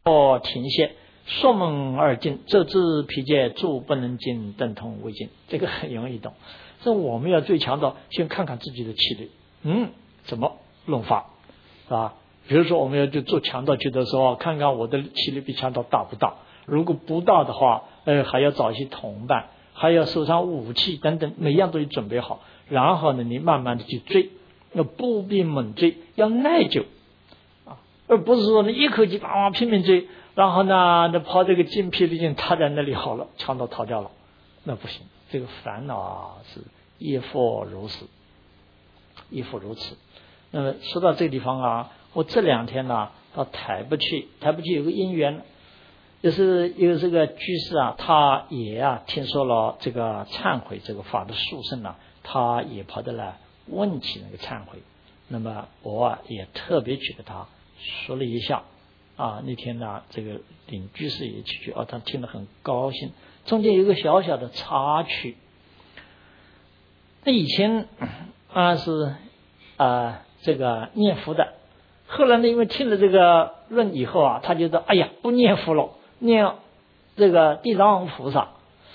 停歇，朔门而进，昼之疲倦，诸不能进，等同未尽。这个很容易懂。这我们要最强调，先看看自己的气力，怎么弄法，是吧？比如说我们要就做强盗去的时候，看看我的气力比强盗大不大。如果不大的话，还要找一些同伴，还要手上武器等等，每样都准备好。然后呢，你慢慢的去追，要不必猛追，要耐久啊，而不是说你一口气拼命追，然后呢，那跑这个筋疲力尽，他在那里好了，强盗逃掉了，那不行。这个烦恼啊，是亦复如此，亦复如此。那么说到这个地方啊，我这2天呢到台北去有个因缘，就是有这个居士啊，他也听说了这个忏悔这个法的殊胜啊，他也跑得来问起那个忏悔。那么我也特别去给他说了一下啊。那天呢，这个领居士也去他听得很高兴。中间有一个小小的插曲，那以前是这个念佛的，后来呢，因为听了这个论以后啊，他觉得哎呀不念佛了，念这个地藏王菩萨。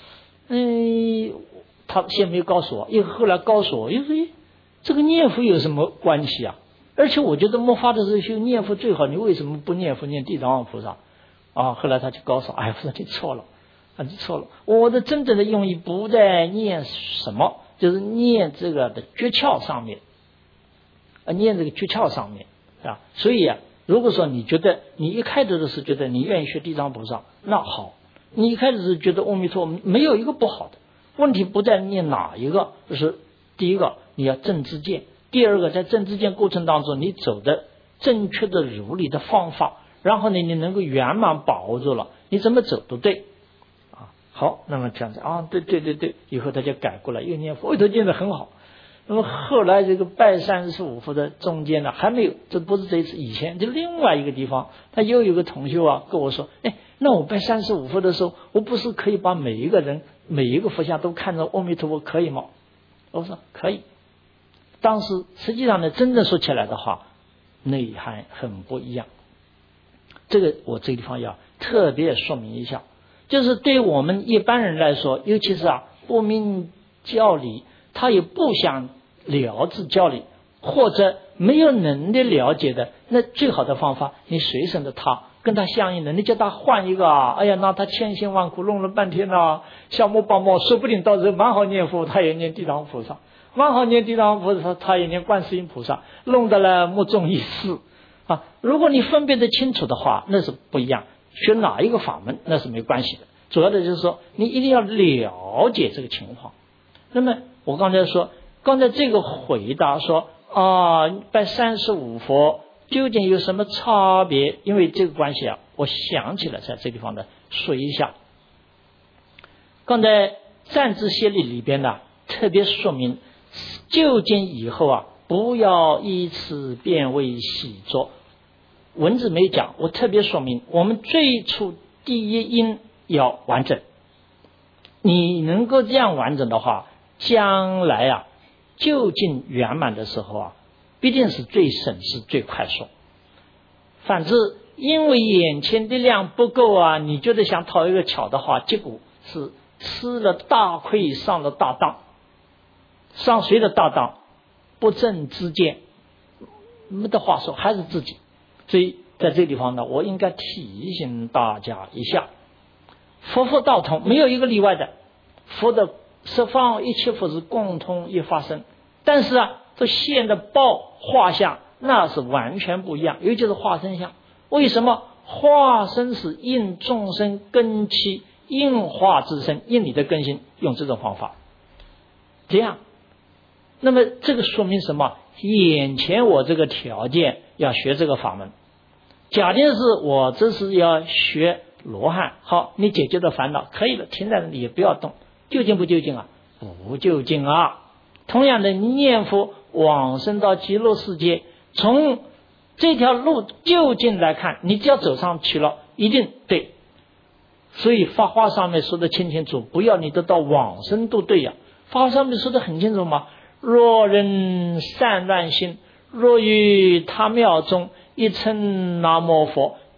他先没有告诉我，因为后来告诉我，因为这个念佛有什么关系啊？而且我觉得末法的时候修念佛最好，你为什么不念佛念地藏王菩萨啊？后来他就告诉我，我说你错了你错了，我的真正的用意不在念什么，就是念这个的诀窍上面念这个诀窍上面啊。所以如果说你觉得你一开始的时候觉得你愿意学地藏菩萨，那好，你一开始是觉得阿弥陀佛没有一个不好的，问题不在念哪一个，就是第一个你要正知见，第二个在正知见过程当中你走的正确的如理的方法，然后呢你能够圆满把握住了，你怎么走都对好，那么这样子对，以后他就改过来，又念佛，都念得很好。那么后来这个拜35佛的中间呢，还没有，这不是这一次，以前就另外一个地方，他又有个同学跟我说，那我拜35佛的时候，我不是可以把每一个人每一个佛像都看着阿弥陀佛可以吗？我说可以。当时实际上呢，真正说起来的话，内涵很不一样。这个我这个地方要特别说明一下，就是对我们一般人来说，尤其是不明教理，他也不想了知教理，或者没有能力了解的，那最好的方法，你随身的他跟他相应的，你叫他换一个那他千辛万苦弄了半天小摸八摸，说不定到时候蛮好念佛，他也念地藏菩萨，蛮好念地藏菩萨，他也念观世音菩萨，弄得了目中一视如果你分辨得清楚的话，那是不一样。学哪一个法门那是没关系的，主要的就是说你一定要了解这个情况。那么我刚才这个回答说拜35佛究竟有什么差别？因为这个关系我想起来在这地方呢说一下。刚才暂知协理里边呢特别说明，就近以后不要以此变为习作。文字没讲，我特别说明，我们最初第一因要完整。你能够这样完整的话，将来就近圆满的时候必定是最省事最快速。反之，因为眼前力量不够你觉得想讨一个巧的话，结果是吃了大亏，上了大当。上谁的大当？不正知见，没得话说，还是自己。所以在这个地方呢，我应该提醒大家一下，佛道统没有一个例外的，佛的十方一切佛是共同一发生，但是这现的报化相那是完全不一样，尤其是化身相。为什么？化身是应众生根器，应化之身，应你的根性，用这种方法这样。那么这个说明什么？眼前我这个条件要学这个法门，假定是我这是要学罗汉，好，你解决的烦恼可以了，停在那里也不要动。究竟不究竟不究竟同样的，你念佛往生到极乐世界，从这条路究竟来看，你只要走上去了一定对。所以法华上面说的清清楚，不要你得到往生都对法华上面说的很清楚嘛，若人散乱心，若于他庙中一称南无佛，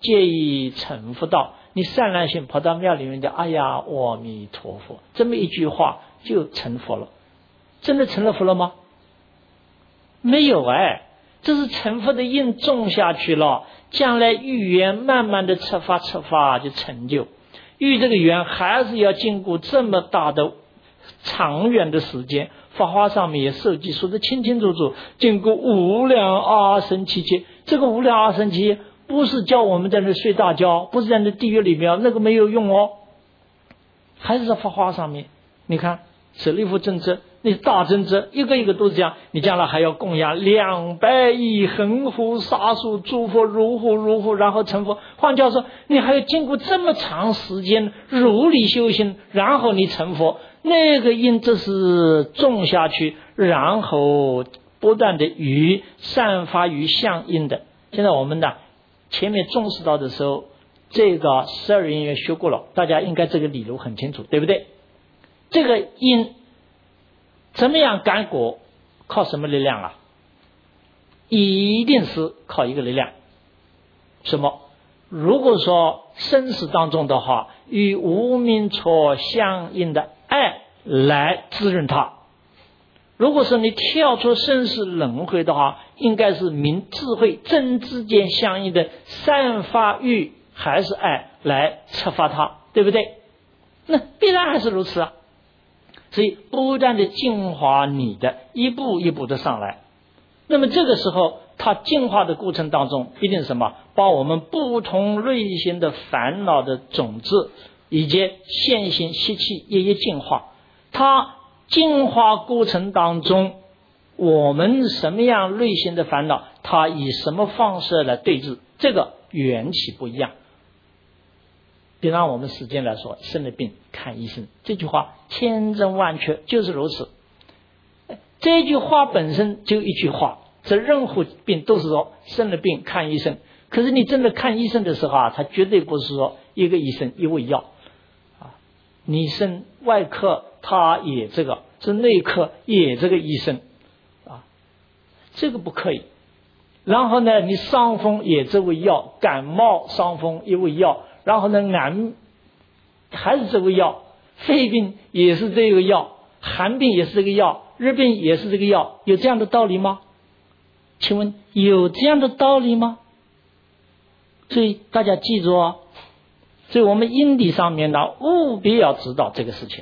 皆已成佛道。你善男信跑到庙里面讲，哎呀，阿弥陀佛，这么一句话就成佛了。真的成了佛了吗？没有这是成佛的因种下去了，将来遇缘慢慢的出发就成就。遇这个缘还是要经过这么大的长远的时间，法华上面也设计说的清清楚楚，经过无量阿僧祇劫。这个无量阿僧祇劫不是叫我们在那睡大觉，不是在那地狱里面，那个没有用还是在法华上面。你看舍利弗真知，那大真知一个一个都是这样，你将来还要供养200亿恒河沙数诸佛如护，然后成佛。换句话说，你还要经过这么长时间如理修行，然后你成佛。那个因这是种下去，然后不断的散发于相应的。现在我们呢前面重视到的时候，这个12因缘学过了，大家应该这个理路很清楚，对不对？这个因怎么样感果，靠什么力量啊？一定是靠一个力量，什么？如果说生死当中的话，与无明错相应的爱来滋润它。如果说你跳出生死轮回的话，应该是明智慧真之间相应的散发欲还是爱来触发它，对不对？那必然还是如此啊。所以不断的净化你的，一步一步的上来。那么这个时候它净化的过程当中一定是什么？把我们不同类型的烦恼的种子以及现行习气一一净化。它净化过程当中，我们什么样类型的烦恼，它以什么方式来对治，这个缘起不一样。比方我们时间来说，生了病看医生，这句话千真万确，就是如此。这句话本身就一句话，这任何病都是说生了病看医生。可是你真的看医生的时候啊，他绝对不是说一个医生一味药你生外科他也这个，是内科也这个医生这个不可以。然后呢，你伤风也这味药，感冒伤风一味药，然后呢癌还是这味药，肺病也是这个药，寒病也是这个药，热病也是这个药，有这样的道理吗？请问有这样的道理吗？所以大家记住所以我们因理上面呢，务必要知道这个事情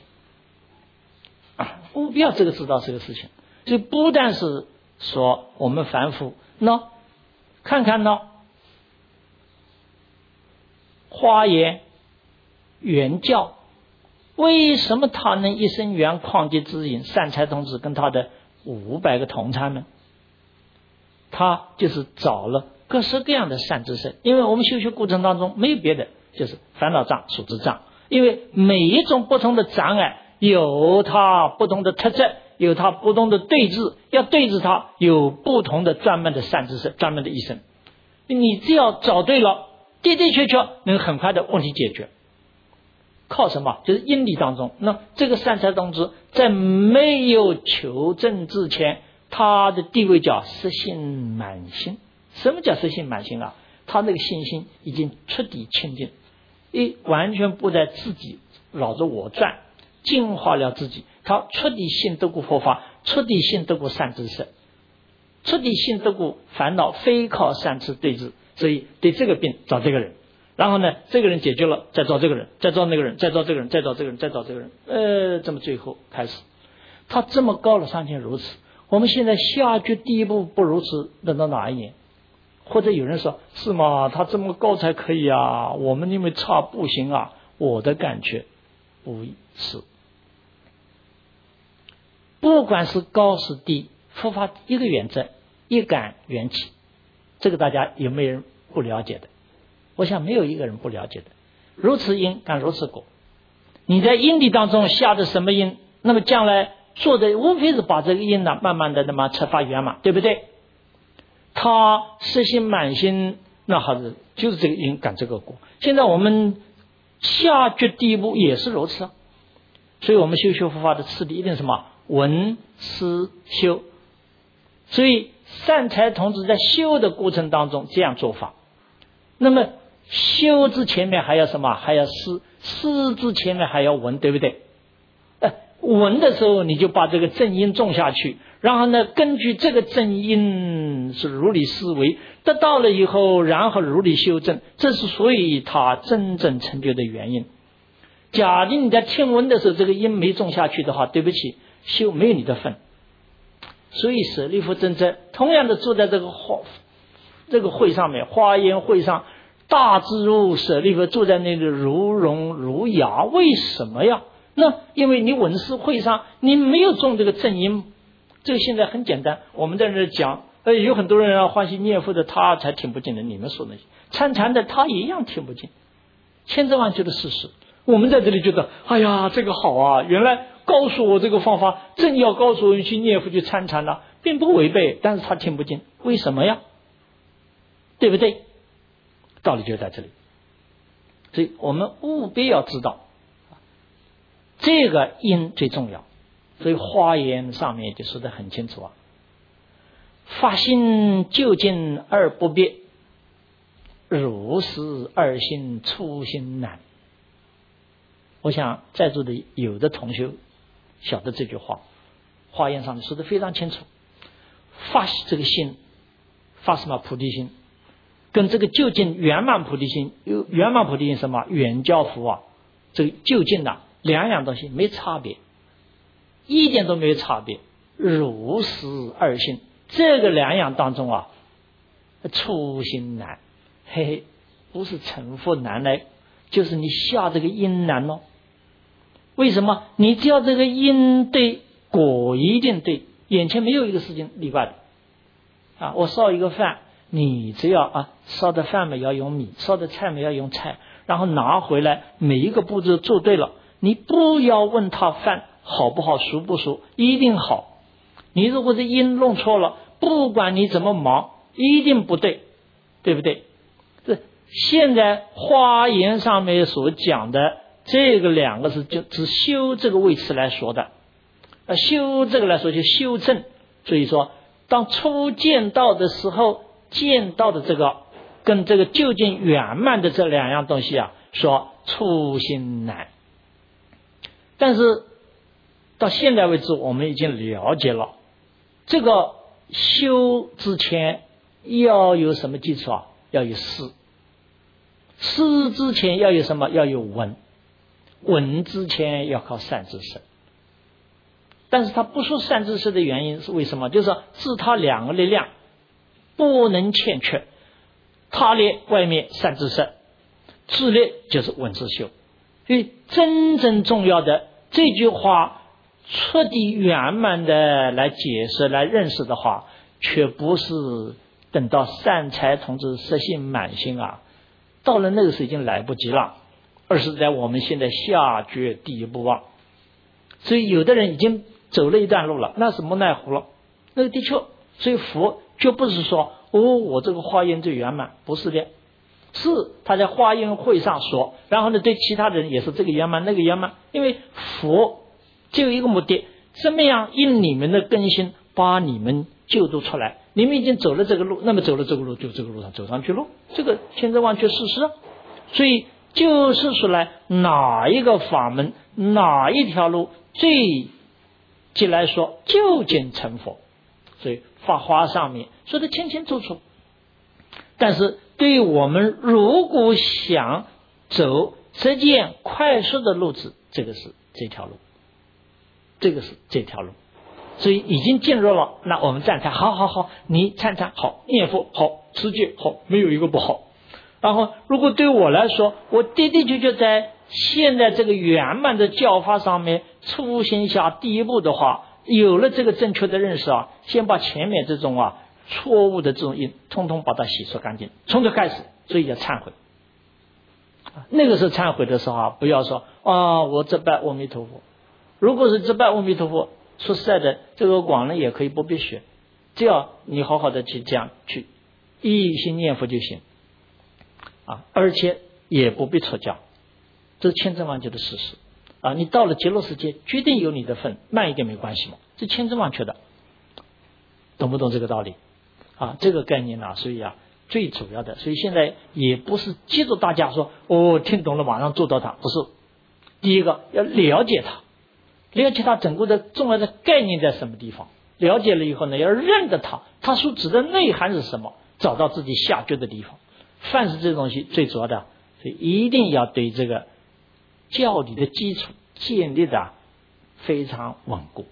务必要知道这个事情。所以不但是说我们凡夫看看华严原教，为什么他能一生圆旷劫之隐，善财童子跟他的500个同参们，他就是找了各式各样的善知识。因为我们修学过程当中没有别的，就是烦恼障、数智障。因为每一种不同的障碍有它不同的特质，有它不同的对治，要对治它有不同的专门的善知识、专门的医生。你只要找对了，的的确确能很快的问题解决。靠什么？就是因理当中。那这个善财童子在没有求证之前，他的地位叫实性满心。什么叫实性满心啊？他那个信心已经彻底清净，完全不在自己绕着我转，净化了自己。他彻底信得过佛法，彻底信得过善知识，彻底信得过烦恼非靠善知对治。所以对这个病找这个人，然后呢这个人解决了，再找这个人，再找那个人，再找这个人，再找这个人，再找这个人，这么最后开始他这么高了尚且如此。我们现在下决第一步不如此，等到哪一年？或者有人说是吗？他这么高才可以啊，我们因为差不行啊。我的感觉不是，不管是高是低，佛法一个原则，一感缘起。这个大家有没有人不了解的？我想没有一个人不了解的。如此因感如此果，你在因理当中下的什么因，那么将来做的无非是把这个因呢慢慢的彻发圆满，对不对？他实心满心，那好是就是这个因感这个果。现在我们下决第一步也是如此所以我们修佛法的次第一定是什么？闻思修。所以善财童子在修的过程当中这样做法。那么修之前面还要什么？还要思，思之前面还要闻，对不对？闻的时候你就把这个正因种下去，然后呢根据这个正因是如理思维，得到了以后然后如理修正，这是所以他真正成就的原因。假定你在听闻的时候这个因没种下去的话，对不起，修没有你的份。所以舍利弗真正同样的坐在这个会上面，华严会上，大智如舍利弗坐在那里如聋如哑，为什么呀？那因为你闻思会上你没有种这个正因。这个现在很简单，我们在这讲，有很多人啊欢喜念佛的他才听不进的，你们说那些参禅的他一样听不进，千真万确的事实。我们在这里觉得哎呀这个好啊，原来告诉我这个方法正要告诉我去念佛去参禅了，并不违背，但是他听不进，为什么呀？对不对？道理就在这里。所以我们务必要知道这个因最重要。所以华严上面就说得很清楚啊，发心究竟而不别，如是二心出心难。我想在座的有的同学晓得这句话，华严上面说得非常清楚。发这个心，发什么菩提心，跟这个究竟圆满菩提心，圆满菩提心什么圆教福啊，这个究竟啊两样东西没差别，一点都没有差别。如是二心，这个两样当中啊，出心难，嘿嘿，不是成佛难来，就是你下这个因难哦。为什么？你只要这个因对，果一定对，眼前没有一个事情例外的啊。我烧一个饭，你只要烧的饭嘛要用米，烧的菜嘛要用菜，然后拿回来每一个步骤做对了，你不要问他饭好不好熟不熟，一定好。你如果是因弄错了，不管你怎么忙一定不对，对不对？这现在华严上面所讲的这个两个是就只修这个位置来说的，修这个来说就修正。所以说当初见到的时候，见到的这个跟这个究竟圆满的这两样东西啊，说出心难。但是到现在为止我们已经了解了，这个修之前要有什么基础啊？要有思，思之前要有什么？要有闻，闻之前要靠善知识。但是他不说善知识的原因是为什么？就是说自他两个力量不能欠缺，他力外面善知识，自力就是闻自修。所以真正重要的这句话彻底圆满的来解释来认识的话，却不是等到善财童子实性满心啊，到了那个时候已经来不及了，而是在我们现在下决第一步啊。所以有的人已经走了一段路了，那是无奈何了，那个的确。所以佛就不是说我这个华严最圆满，不是的，是他在华严会上说，然后呢对其他人也是这个圆满那个圆满。因为佛只有一个目的，怎么样因你们的更新把你们救度出来。你们已经走了这个路，那么走了这个路就这个路上走上去路，这个千真万确事实。所以就是说来哪一个法门哪一条路最即来说究竟成佛。所以法华上面说得清清楚楚。但是对于我们如果想走直接快速的路子，这个是这条路，这个是这条路。所以已经进入了，那我们赞叹好，你参禅好，念佛好，持戒好，没有一个不好。然后如果对我来说，我的确在现在这个圆满的教法上面初心下第一步的话，有了这个正确的认识啊，先把前面这种错误的这种因通通把它洗出干净，从这开始。所以要忏悔。那个时候忏悔的时候不要说我这拜阿弥陀佛。如果是这拜阿弥陀佛，说实在的，这个广人也可以不必学，只要你好好的去这样去一心念佛就行而且也不必出家，这是千真万确的事实你到了极乐世界决定有你的份，慢一点没关系嘛，这千真万确的。懂不懂这个道理这个概念所以最主要的。所以现在也不是接着大家说听懂了马上做到它，不是。第一个要了解它，了解它整个的重要的概念在什么地方，了解了以后呢，要认得它所指的内涵是什么，找到自己下决的地方。凡是这东西最主要的，所以一定要对这个教理的基础建立的非常稳固。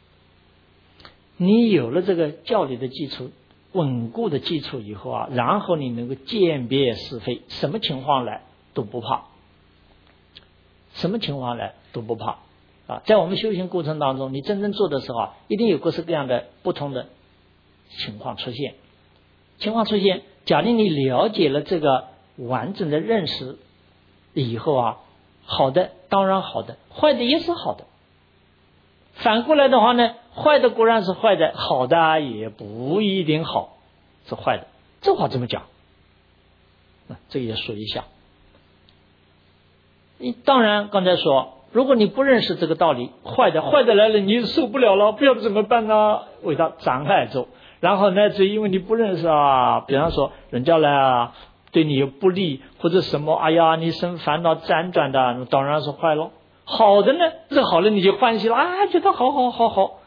你有了这个教理的基础，稳固的基础以后然后你能够鉴别是非，什么情况来都不怕，什么情况来都不怕在我们修行过程当中，你真正做的时候一定有各式各样的不同的情况出现。假定你了解了这个完整的认识以后好的当然好的，坏的也是好的。反过来的话呢，坏的固然是坏的，好的也不一定好，是坏的。这话怎么讲？这个也说一下。当然刚才说，如果你不认识这个道理，坏的来了你受不了了，不要怎么办呢？为它障碍住。然后呢，只因为你不认识比方说人家来对你有不利或者什么，哎呀你生烦恼辗转的，当然是坏了。好的呢，这好了你就欢喜了觉得好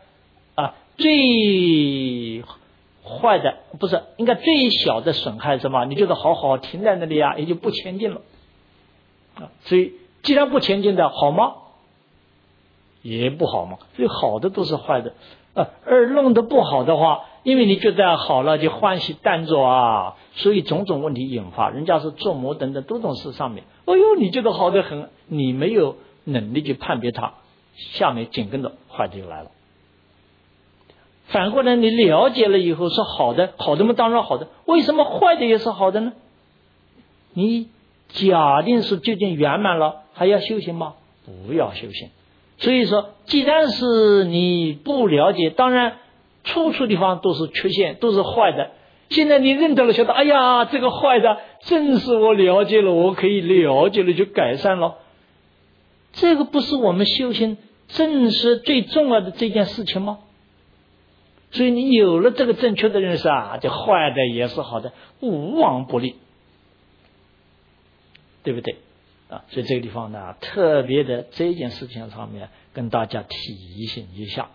最坏的不是应该最小的损害是什么？你觉得好停在那里也就不前进了所以既然不前进的好吗？也不好嘛。所以好的都是坏的而弄得不好的话，因为你觉得好了就欢喜淡着所以种种问题引发，人家是做魔等等多种事上面，你觉得好的很，你没有能力去判别它，下面紧跟着坏的就来了。反过来你了解了以后是好的嘛，当然好的，为什么坏的也是好的呢？你假定是究竟圆满了，还要修行吗？不要修行。所以说既然是你不了解，当然处处地方都是缺陷，都是坏的。现在你认得了，晓得哎呀这个坏的正是我了解了，我可以了解了就改善了。这个不是我们修行正是最重要的这件事情吗？所以你有了这个正确的认识这坏的也是好的，无往不利，对不对所以这个地方呢，特别的这件事情上面跟大家提醒一下，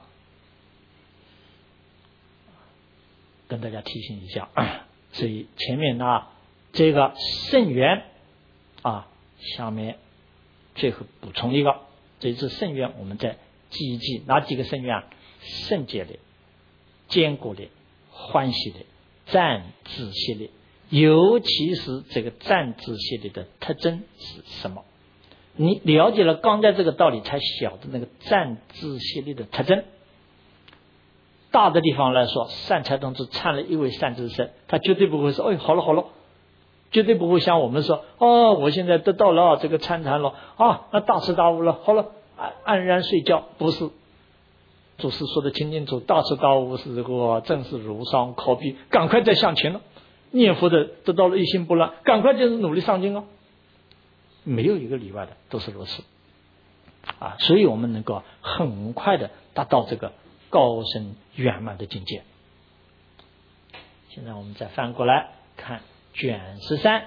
所以前面呢这个圣愿下面最后补充一个，这一次圣愿我们再记一记哪几个圣愿？圣洁的、坚固的、欢喜的、赞自系列。尤其是这个赞自系列的特征是什么？你了解了刚才这个道理，才晓得那个赞自系列的特征。大的地方来说，善财童子参了一位善知识，他绝对不会说好了，绝对不会像我们说我现在得到了这个参禅了那大彻大悟了，好了安然睡觉。不是，祖师说的清清楚，大彻大悟是这个正是如上考妣，赶快再向前了。念佛的得到了一心不乱，赶快就是努力上进没有一个例外的，都是如此所以我们能够很快的达到这个高深圆满的境界。现在我们再翻过来看卷13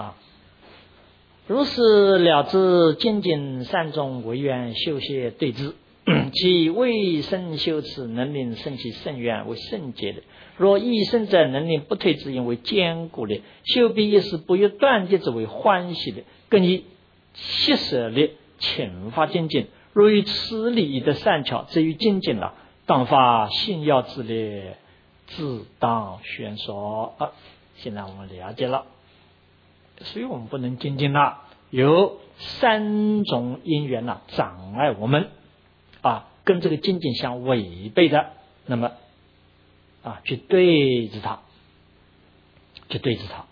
如是了知精进善终唯愿修谢对治其未生修持能令生其圣愿为圣洁的，若一生者能令不退之因为坚固的，修毕一时不越断绝之为欢喜的，更以息舍力遣发精进。若于此理义的善巧，至于精进了，当发信要之力，自当宣说现在我们了解了，所以我们不能精进了，有3种因缘障碍我们跟这个精进相违背的，那么去对治它，对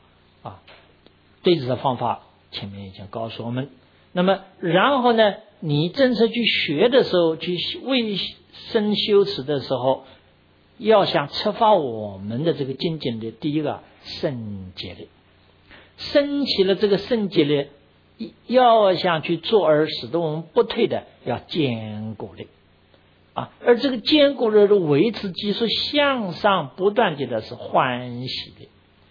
治的方法前面已经告诉我们。那么然后呢，你正式去学的时候，去为身修持的时候，要想触发我们的这个精进的第一个圣洁力，升起了这个圣洁力，要想去做而使得我们不退的，要坚固力而这个坚固力的维持基础向上不断的是欢喜的，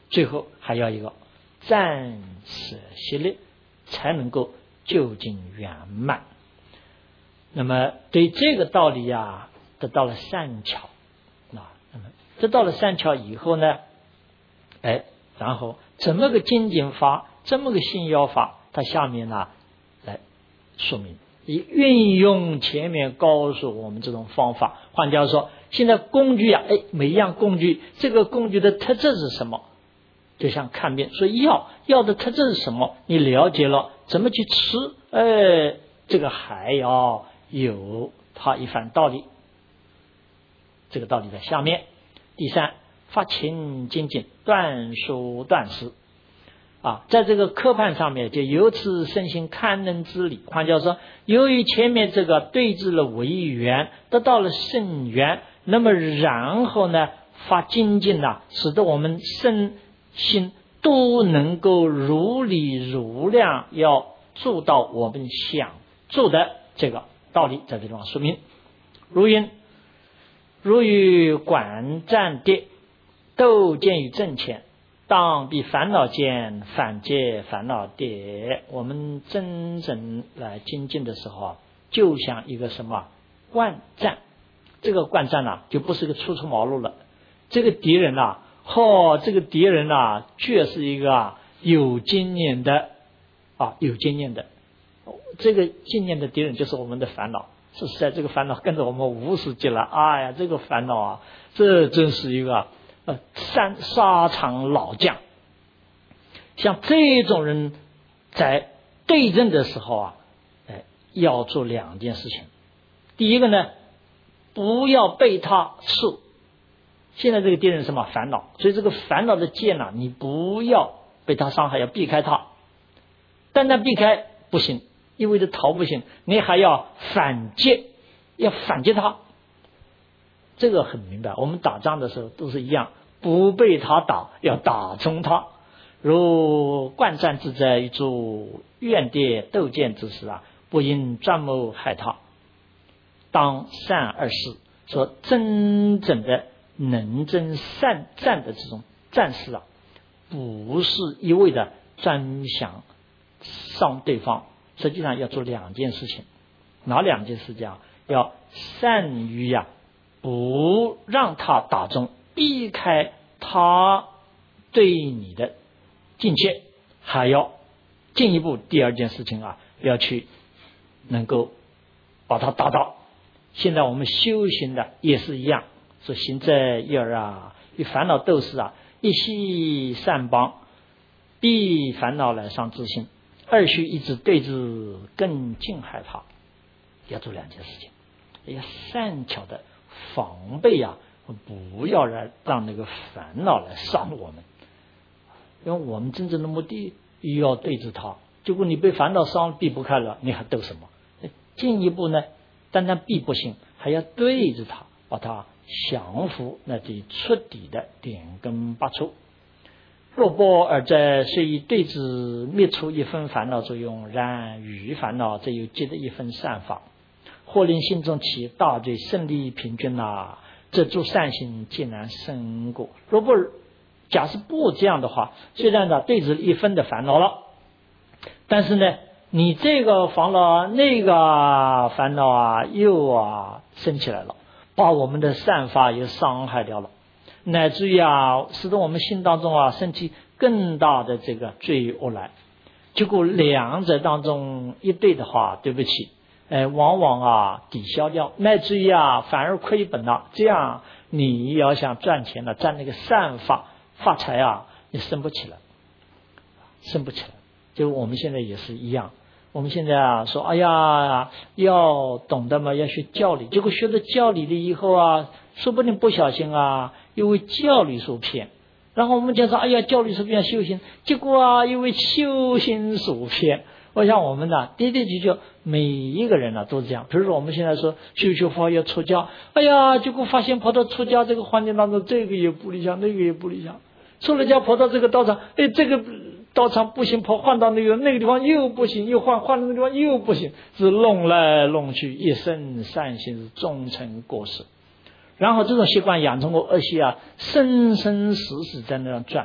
最后还要一个暂舍息力，才能够究竟圆满。那么对这个道理啊，得到了善巧啊。那么得到了善巧以后呢，然后怎么个精进法，这么个信要法，它下面呢来说明，以运用前面告诉我们这种方法。换句话说，现在工具啊，每一样工具，这个工具的特质是什么？就像看病，说药的特质是什么？你了解了，怎么去吃？这个还要有它一番道理。这个道理在下面。第三，发勤精进，断书断事啊，在这个科判上面就由此生行堪能之理。换句话说，由于前面这个对治了违缘，得到了圣缘，那么然后呢，发精进啊，使得我们身心都能够如理如量，要做到我们想做的这个道理，在这地方说明。如云：如与管战跌，斗见于正前，当彼烦恼间，反接烦恼跌。我们真正来精进的时候啊，就像一个什么惯战。这个惯战啊，就不是个初出茅庐了。这个敌人啊，这个敌人啊，却是一个有经验的有经验的。这个经验的敌人就是我们的烦恼。说实在，这个烦恼跟着我们无始劫了。这个烦恼啊，这真是一个沙场老将。像这种人在对阵的时候啊，要做两件事情。第一个呢，不要被他刺。现在这个敌人是什么？烦恼。所以这个烦恼的剑呢，你不要被他伤害，要避开他。单单避开不行，意味着逃不行，你还要反击，要反击他。这个很明白，我们打仗的时候都是一样，不被他打，要打中他。如惯战之者，一诸怨跌斗剑之时啊，不应专谋害他，当善二事。说真正的能征善战的这种战士啊，不是一味的专想伤对方，实际上要做两件事情。哪两件事情啊？要善于不让他打中，避开他对你的境界，还要进一步第二件事情啊，要去能够把他打倒。现在我们修行的也是一样，说行者一儿与烦恼斗士一系善帮，避烦恼来伤自心，二须一直对之，更尽害怕。要做两件事情，要善巧的防备不要让那个烦恼来伤我们。因为我们真正的目的要对治它，结果你被烦恼伤，避不开了，你还斗什么？进一步呢，单单避不行，还要对着它，把它降服，那就彻底的点根拔除。若不而在虽以对治灭除一分烦恼作用，然与烦恼则有结的一分善法，或令心中起大罪，胜利平均这诸善行竟然生过。若不假设不这样的话，虽然对治一分的烦恼了，但是呢，你这个烦恼那个烦恼又升起来了，把我们的善法也伤害掉了，乃至于使得我们心当中升起更大的这个罪恶来。结果两者当中一对的话，对不起，往往抵消掉，乃至于反而亏本了。这样你要想赚钱了，赚那个善法发财也升不起来，升不起来。就我们现在也是一样，我们现在说要懂得嘛，要学教理，结果学了教理了以后说不定不小心又为教理所骗。然后我们讲说教理所骗修行，结果又为修行所骗。我想我们的的确每一个人都是这样。比如说我们现在说修佛要出家，结果发现跑到出家这个环境当中，这个也不理想，那个也不理想。出了家跑到这个道场，这个道场不行，换到那个地方又不行，又换到那个地方又不行，是弄来弄去，一生善行是终成过失。然后这种习惯养成过恶习生生死死在那样转，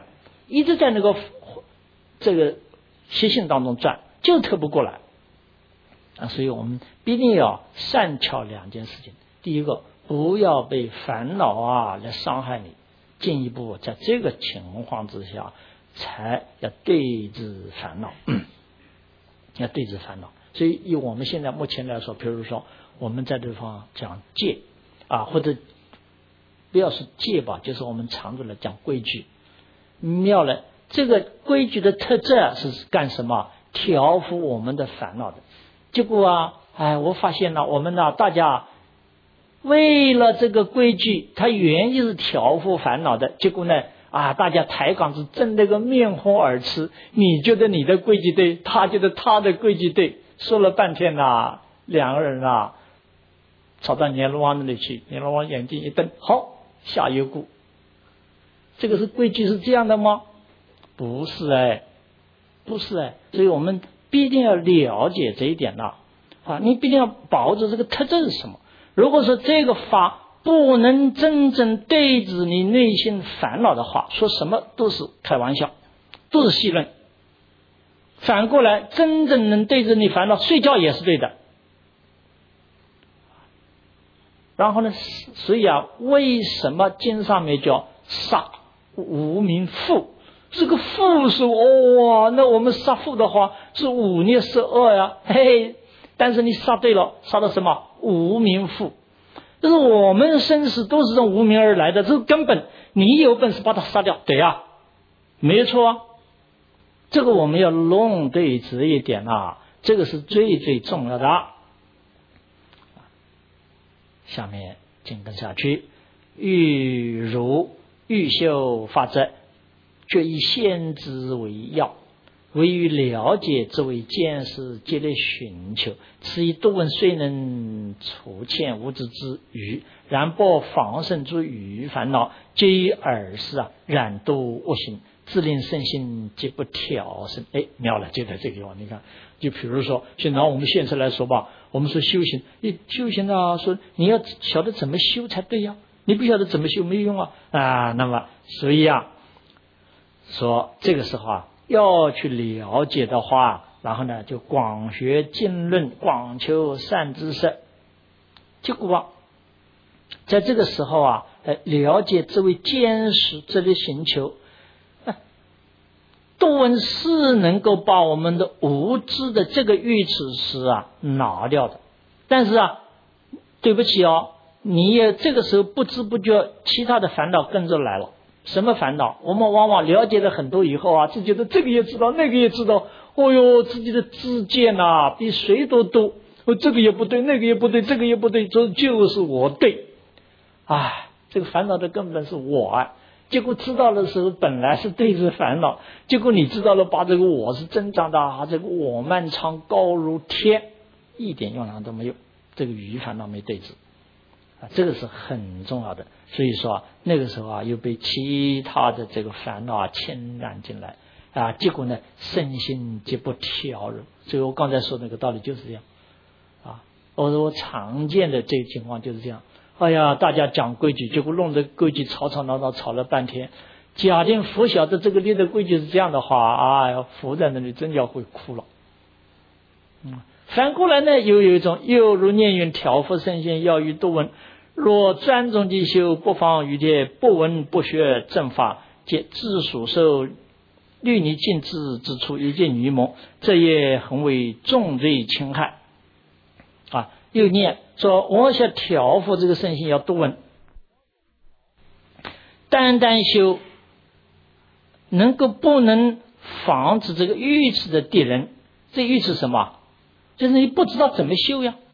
一直在那个这个习性当中转，就退不过来啊。所以我们必定要善巧两件事情。第一个，不要被烦恼来伤害你，进一步在这个情况之下才要对治烦恼，要对治烦恼。所以以我们现在目前来说，比如说我们在这方讲戒或者不要说戒吧，就是我们常着来讲规矩。妙了，这个规矩的特质是干什么？调伏我们的烦恼的。结果我发现了，我们大家为了这个规矩，它原意是调伏烦恼的，结果呢大家抬杠子争那个面红耳赤，你觉得你的规矩对，他觉得他的规矩对，说了半天两个人吵到阎罗王那里去，阎罗王眼睛一瞪，好，下油锅。这个是规矩是这样的吗？不是不是所以我们必定要了解这一点你必定要把握住这个特质是什么。如果说这个法不能真正对治你内心烦恼的话，说什么都是开玩笑，都是戏论。反过来，真正能对治你烦恼，睡觉也是对的。然后呢，所以为什么经上面叫杀无名父？这个父是那我们杀父的话是忤逆12呀，但是你杀对了，杀的什么？无名父。就是我们生死都是从无名而来的，这是根本，你有本事把它杀掉，对没错这个我们要弄对这一点这个是最最重要的下面紧跟下去，欲如欲修法则，却以先知为要，唯于了解之为见识，皆来寻求。此以多闻虽能除欠无知之余，然不防身诸余烦恼，皆于耳识染多恶行，自令身心皆不调身。妙了，就在这个地方。你看，就比如说现在我们现在来说吧，我们说修行，修行说你要晓得怎么修才对你不晓得怎么修没用那么所以说这个时候要去了解的话，然后呢就广学经论，广求善知识。结果在这个时候了解这位见识，这类寻求多闻是能够把我们的无知的这个愚痴是拿掉的。但是对不起你也这个时候不知不觉其他的烦恼跟着来了。什么烦恼？我们往往了解了很多以后就觉得这个也知道，那个也知道，自己的知见比谁都多，这个也不对，那个也不对，这个也不对，这就是我对。这个烦恼的根本是我结果知道的时候本来是对治烦恼，结果你知道了，把这个我是增长的这个我漫长高如天，一点用处都没有，这个余烦恼没对治这个是很重要的。所以说那个时候又被其他的这个烦恼牵染进来结果呢身心皆不调柔。所以我刚才说那个道理就是这样我常见的这个情况就是这样。大家讲规矩，结果弄得规矩吵吵闹闹吵了半天。假定佛晓得这个立的规矩是这样的话佛在那里真要会哭了。反过来呢，又有一种又如念云调伏身心，要于多闻。若专宗地修，不妨于戒，不闻不学正法，皆自属受律泥禁止之处，一见愚蒙，这也很为重罪轻害又念说我想调伏这个身心要多闻，单单修能够不能防止这个愚痴的敌人。这愚痴什么？就是你不知道怎么修